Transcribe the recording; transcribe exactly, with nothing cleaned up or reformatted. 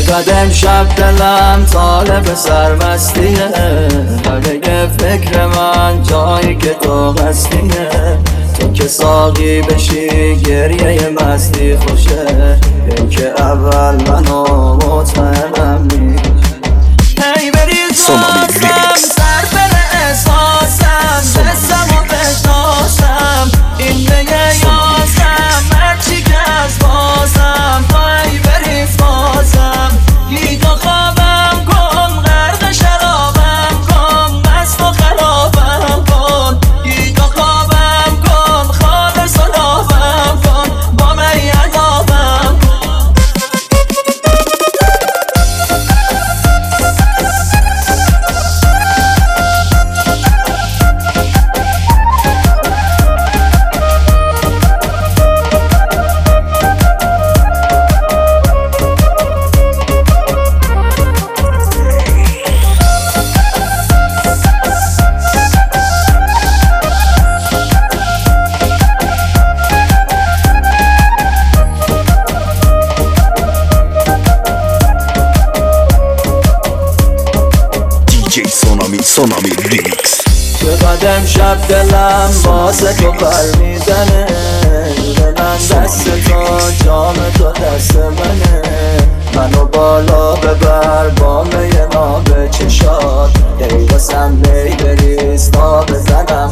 چقدر امشب دلم طالب سرمستیه، همه فکر من جایی که تو هستیه. تو که ساقی بشی گریه مستی خوشه، این که اول منو مطمئنم میشه. هی بریز بازم سر بره احساسم، بسم و بشناسم این میه یازم، مرچی که از بازم هی بریز بازم. گیگا خوابم کن، غرق شرابم کن، مست و خرابم کن. گیگا خوابم کن، خالص و لابم کن، با می عذابم کن. سونامی ریمیکس. چقدر امشب دلم واسه تو پر میزنه، دلم دست تو جام تو دست منه. منو بالا ببر با می ناب چشات، ای واسم می بریز تا بزنم.